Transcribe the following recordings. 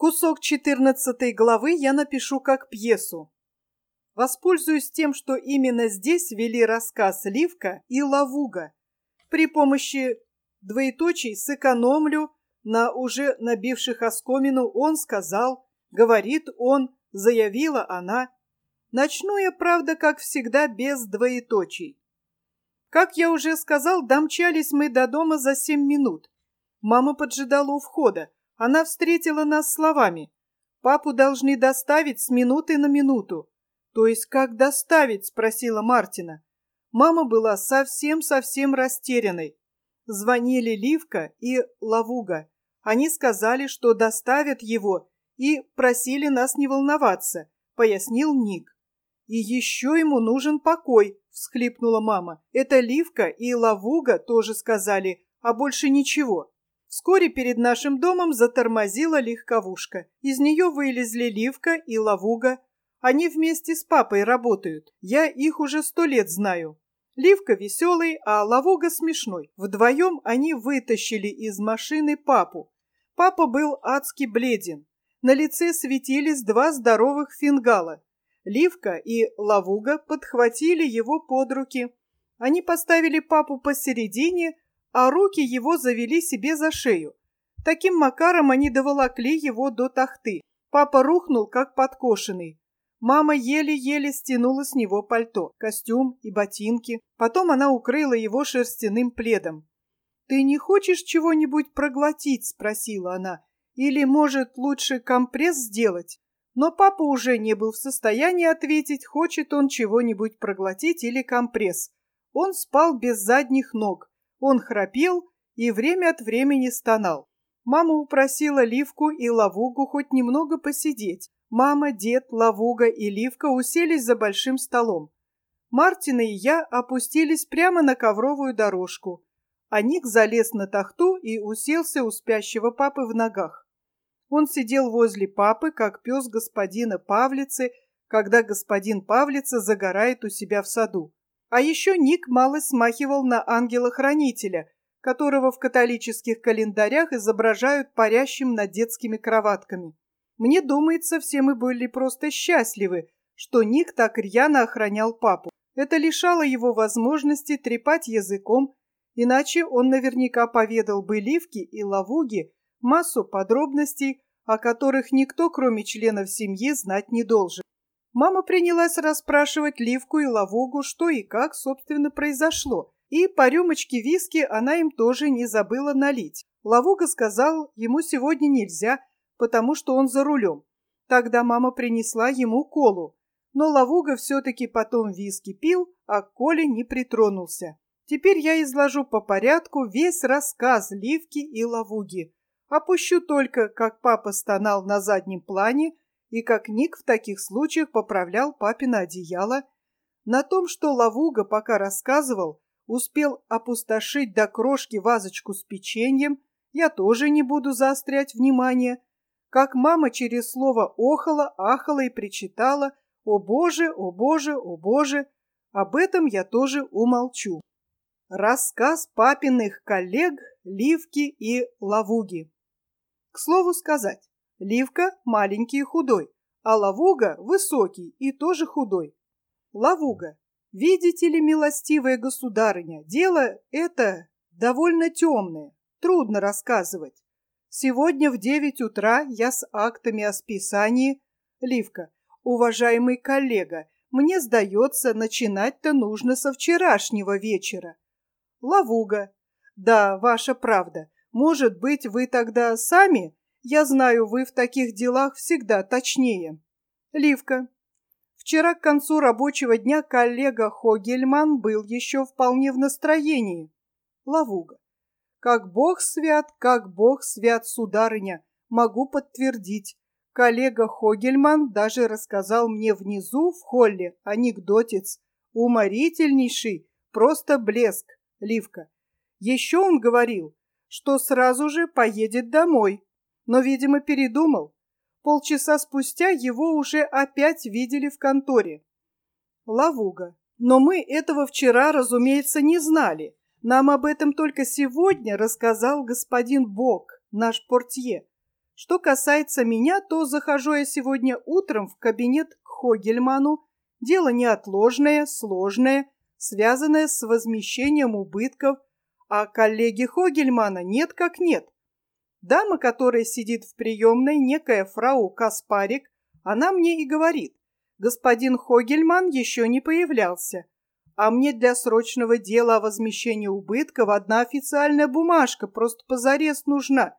Кусок 14 главы я напишу как пьесу. Воспользуюсь тем, что именно здесь вели рассказ Ливка и Лавуга. При помощи двоеточий сэкономлю на уже набивших оскомину «он сказал», «говорит он», «заявила она». Начну я, правда, как всегда, без двоеточий. Как я уже сказал, домчались мы до дома за 7 минут. Мама поджидала у входа. Она встретила нас словами: «Папу должны доставить с минуты на минуту». «То есть как доставить?» — спросила Мартина. Мама была совсем растерянной. Звонили Ливка и Лавуга. Они сказали, что доставят его, и просили нас не волноваться, пояснил Ник. «И еще ему нужен покой», — всхлипнула мама. «Это Ливка и Лавуга тоже сказали, а больше ничего». Вскоре перед нашим домом затормозила легковушка. Из нее вылезли Ливка и Лавуга. Они вместе с папой работают. Я их уже 100 лет знаю. Ливка веселый, а Лавуга смешной. Вдвоем они вытащили из машины папу. Папа был адски бледен. На лице светились 2 здоровых фингала. Ливка и Лавуга подхватили его под руки. Они поставили папу посередине, а руки его завели себе за шею. Таким макаром они доволокли его до тахты. Папа рухнул, как подкошенный. Мама еле-еле стянула с него пальто, костюм и ботинки. Потом она укрыла его шерстяным пледом. «Ты не хочешь чего-нибудь проглотить?» — спросила она. «Или, может, лучше компресс сделать?» Но папа уже не был в состоянии ответить, хочет он чего-нибудь проглотить или компресс. Он спал без задних ног. Он храпел и время от времени стонал. Мама упросила Ливку и Лавугу хоть немного посидеть. Мама, дед, Лавуга и Ливка уселись за большим столом. Мартина и я опустились прямо на ковровую дорожку, а Ник залез на тахту и уселся у спящего папы в ногах. Он сидел возле папы, как пес господина Павлицы, когда господин Павлица загорает у себя в саду. А еще Ник мало смахивал на ангела-хранителя, которого в католических календарях изображают парящим над детскими кроватками. Мне думается, все мы были просто счастливы, что Ник так рьяно охранял папу. Это лишало его возможности трепать языком, иначе он наверняка поведал бы Ливке и Лавуге массу подробностей, о которых никто, кроме членов семьи, знать не должен. Мама принялась расспрашивать Ливку и Лавугу, что и как, собственно, произошло, и по рюмочке виски она им тоже не забыла налить. Лавуга сказал, ему сегодня нельзя, потому что он за рулем. Тогда мама принесла ему колу, но Лавуга все-таки потом виски пил, а к коле не притронулся. Теперь я изложу по порядку весь рассказ Ливки и Лавуги. Опущу только, как папа стонал на заднем плане, и как Ник в таких случаях поправлял папино одеяло. На том, что Лавуга, пока рассказывал, успел опустошить до крошки вазочку с печеньем, я тоже не буду заострять внимание. Как мама через слово охала, ахала и причитала: «О Боже, о Боже, о Боже!» Об этом я тоже умолчу. Рассказ папиных коллег Ливки и Лавуги. К слову сказать, Ливка маленький и худой, а Лавуга высокий и тоже худой. Лавуга: видите ли, милостивая государыня, дело это довольно темное, трудно рассказывать. Сегодня в 9 утра я с актами о списании. Ливка: уважаемый коллега, мне сдается, начинать-то нужно со вчерашнего вечера. Лавуга: да, ваша правда. Может быть, вы тогда сами? Я знаю, вы в таких делах всегда точнее. Ливка: вчера к концу рабочего дня коллега Хогельман был еще вполне в настроении. Лавуга: как Бог свят, сударыня, могу подтвердить. Коллега Хогельман даже рассказал мне внизу в холле анекдотец. Уморительнейший, просто блеск. Ливка: еще он говорил, что сразу же поедет домой, но, видимо, передумал. Полчаса спустя его уже опять видели в конторе. Лавуга: но мы этого вчера, разумеется, не знали. Нам об этом только сегодня рассказал господин Бок, наш портье. Что касается меня, то захожу я сегодня утром в кабинет к Хогельману. Дело неотложное, сложное, связанное с возмещением убытков, а коллеги Хогельмана нет как нет. Дама, которая сидит в приемной, некая фрау Каспарик, она мне и говорит: господин Хогельман еще не появлялся, а мне для срочного дела о возмещении убытков одна официальная бумажка просто позарез нужна.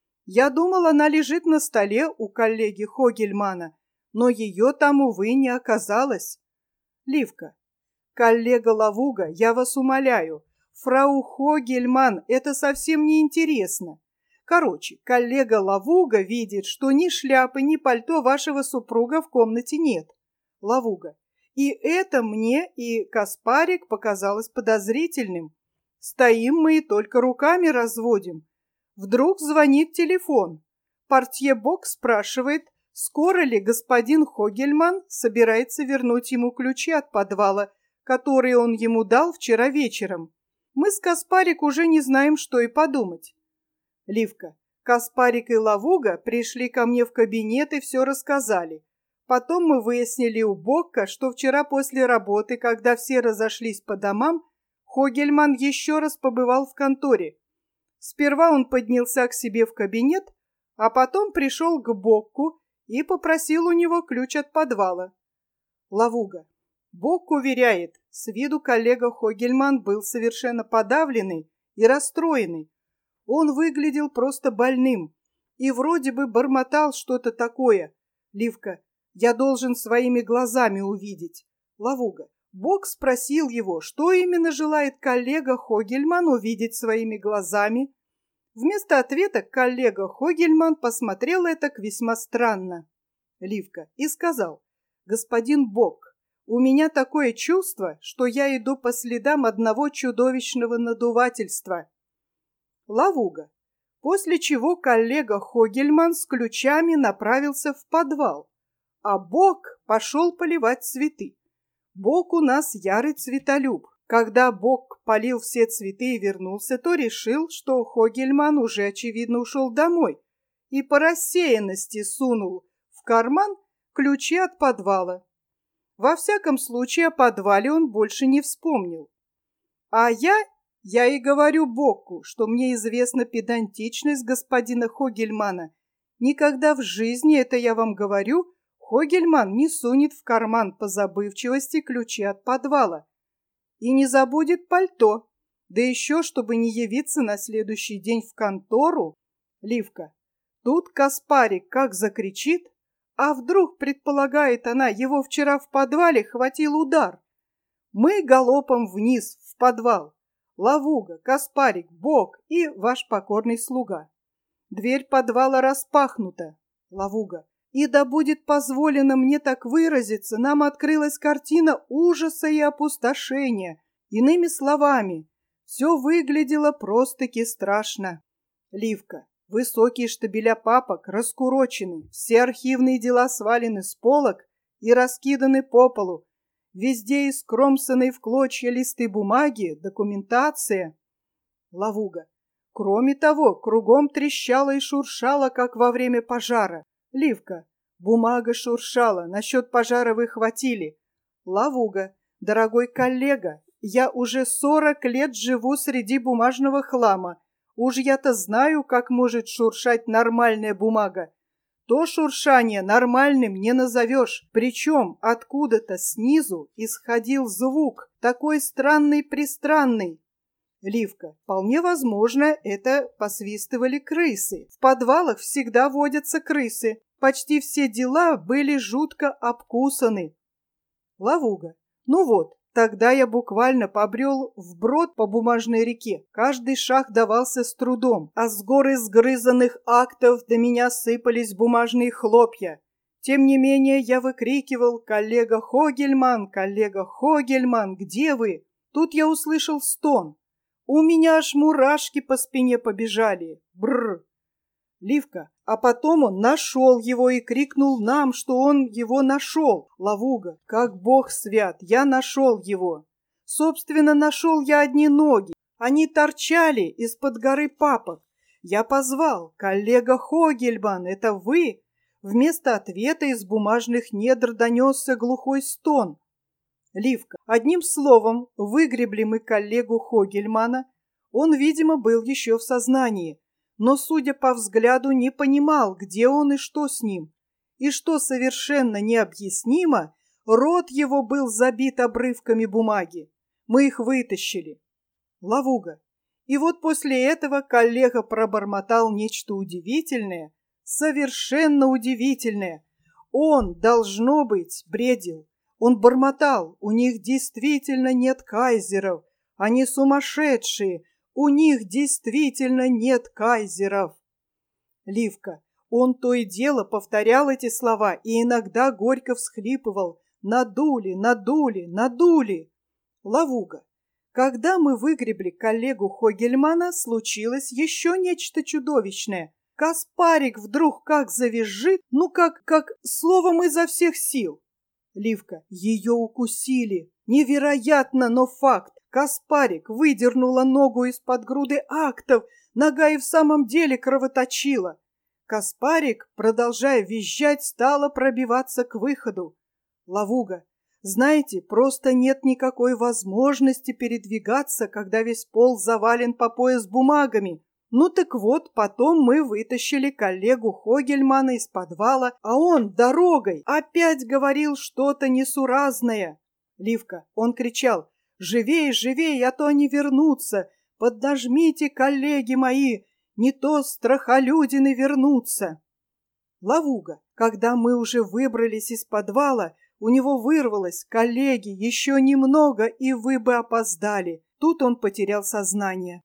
Я думал, она лежит на столе у коллеги Хогельмана, но ее там, увы, не оказалось. Ливка, коллега Лавуга, я вас умоляю, фрау Хогельман, это совсем не интересно. Короче, коллега Лавуга видит, что ни шляпы, ни пальто вашего супруга в комнате нет. Лавуга. И это мне и Каспарик показалось подозрительным. Стоим мы и только руками разводим. Вдруг звонит телефон. Портье Бок спрашивает, скоро ли господин Хогельман собирается вернуть ему ключи от подвала, которые он ему дал вчера вечером. Мы с Каспарик уже не знаем, что и подумать. Ливка. Каспарик и Лавуга пришли ко мне в кабинет и все рассказали. Потом мы выяснили у Бокка, что вчера после работы, когда все разошлись по домам, Хогельман еще раз побывал в конторе. Сперва он поднялся к себе в кабинет, а потом пришел к Бокку и попросил у него ключ от подвала. Лавуга. Бок уверяет, с виду коллега Хогельман был совершенно подавленный и расстроенный. Он выглядел просто больным и вроде бы бормотал что-то такое. Ливка. Я должен своими глазами увидеть. Лавуга. Бок спросил его, что именно желает коллега Хогельман увидеть своими глазами. Вместо ответа коллега Хогельман посмотрел это весьма странно. Ливка. И сказал: господин Бок, у меня такое чувство, что я иду по следам одного чудовищного надувательства. Лавуга. После чего коллега Хогельман с ключами направился в подвал, а Бок пошел поливать цветы. Бок у нас ярый цветолюб. Когда Бок полил все цветы и вернулся, то решил, что Хогельман уже, очевидно, ушел домой и по рассеянности сунул в карман ключи от подвала. Во всяком случае, о подвале он больше не вспомнил. А я и говорю Боку, что мне известна педантичность господина Хогельмана. Никогда в жизни, это я вам говорю, Хогельман не сунет в карман по забывчивости ключи от подвала. И не забудет пальто, да еще, чтобы не явиться на следующий день в контору. Ливка. Тут Каспарик как закричит, а вдруг, предполагает она, его вчера в подвале хватил удар. Мы галопом вниз, в подвал. Лавуга, Каспарик, Бок и ваш покорный слуга. Дверь подвала распахнута. Лавуга. И да будет позволено мне так выразиться, нам открылась картина ужаса и опустошения. Иными словами, все выглядело просто-таки страшно. Ливка. Высокие штабеля папок раскурочены, все архивные дела свалены с полок и раскиданы по полу. Везде искромсанные в клочья листы бумаги, документация. Лавуга. Кроме того, кругом трещало и шуршало, как во время пожара. Ливка. Бумага шуршала, насчет пожара вы хватили. Лавуга. Дорогой коллега, я уже 40 лет живу среди бумажного хлама. Уж я-то знаю, как может шуршать нормальная бумага. То шуршание нормальным не назовешь. Причем откуда-то снизу исходил звук, такой странный-пристранный. Ливка. Вполне возможно, это посвистывали крысы. В подвалах всегда водятся крысы. Почти все дела были жутко обкусаны. Лавуга. Ну вот, тогда я буквально побрел вброд по бумажной реке. Каждый шаг давался с трудом, а с горы сгрызанных актов до меня сыпались бумажные хлопья. Тем не менее я выкрикивал: коллега Хогельман, где вы? Тут я услышал стон. У меня аж мурашки по спине побежали. Бррр. Ливка. А потом он нашел его и крикнул нам, что он его нашел. Лавуга. Как Бог свят, я нашел его. Собственно, нашел я одни ноги. Они торчали из-под горы папок. Я позвал: «Коллега Хогельман, это вы?» Вместо ответа из бумажных недр донесся глухой стон. Ливка. Одним словом, выгребли мы коллегу Хогельмана. Он, видимо, был еще в сознании, но, судя по взгляду, не понимал, где он и что с ним. И что совершенно необъяснимо, рот его был забит обрывками бумаги. Мы их вытащили. Лавуга. И вот после этого коллега пробормотал нечто удивительное, совершенно удивительное. Он, должно быть, бредил. Он бормотал: у них действительно нет кайзеров, они сумасшедшие, у них действительно нет кайзеров. Ливка. Он то и дело повторял эти слова и иногда горько всхлипывал: надули, надули, надули. Лавуга. Когда мы выгребли коллегу Хогельмана, случилось еще нечто чудовищное. Каспарик вдруг как завизжит, как словом изо всех сил. Ливка. Ее укусили. Невероятно, но факт. Каспарик выдернула ногу из-под груды актов. Нога и в самом деле кровоточила. Каспарик, продолжая визжать, стала пробиваться к выходу. Лавуга. Знаете, просто нет никакой возможности передвигаться, когда весь пол завален по пояс бумагами. Ну так вот, потом мы вытащили коллегу Хогельмана из подвала, а он дорогой опять говорил что-то несуразное. Ливка. Он кричал: «Живей, живей, а то они вернутся! Поднажмите, коллеги мои, не то страхолюдины вернутся!» Лавуга. Когда мы уже выбрались из подвала, у него вырвалось: «Коллеги, еще немного, и вы бы опоздали!» Тут он потерял сознание.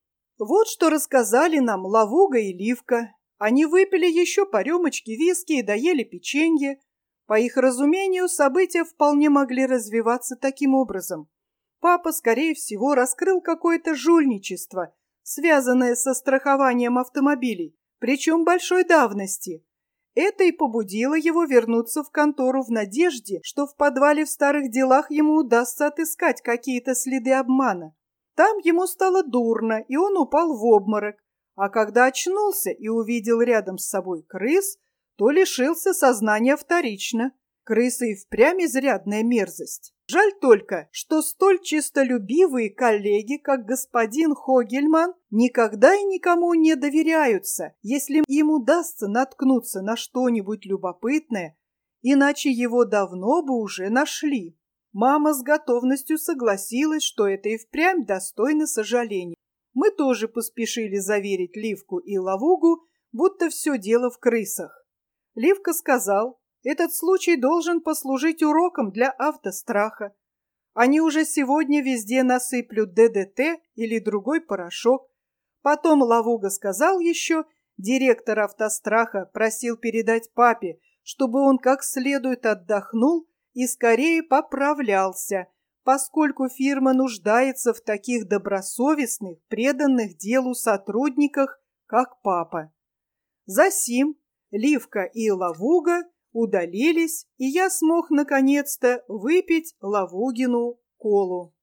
Вот что рассказали нам Лавуга и Ливка. Они выпили еще по рюмочке виски и доели печенье. По их разумению, события вполне могли развиваться таким образом. Папа, скорее всего, раскрыл какое-то жульничество, связанное со страхованием автомобилей, причем большой давности. Это и побудило его вернуться в контору в надежде, что в подвале в старых делах ему удастся отыскать какие-то следы обмана. Там ему стало дурно, и он упал в обморок. А когда очнулся и увидел рядом с собой крыс, то лишился сознания вторично. Крысы и впрямь изрядная мерзость. Жаль только, что столь честолюбивые коллеги, как господин Хогельман, никогда и никому не доверяются, если им удастся наткнуться на что-нибудь любопытное, иначе его давно бы уже нашли. Мама с готовностью согласилась, что это и впрямь достойно сожаления. Мы тоже поспешили заверить Ливку и Лавугу, будто все дело в крысах. Ливка сказал: этот случай должен послужить уроком для автостраха. Они уже сегодня везде насыплют ДДТ или другой порошок. Потом Лавуга сказал еще: директор автостраха просил передать папе, чтобы он как следует отдохнул и скорее поправлялся, поскольку фирма нуждается в таких добросовестных, преданных делу сотрудниках, как папа. Засим Ливка и Лавуга удалились, и я смог наконец-то выпить Лавугину колу.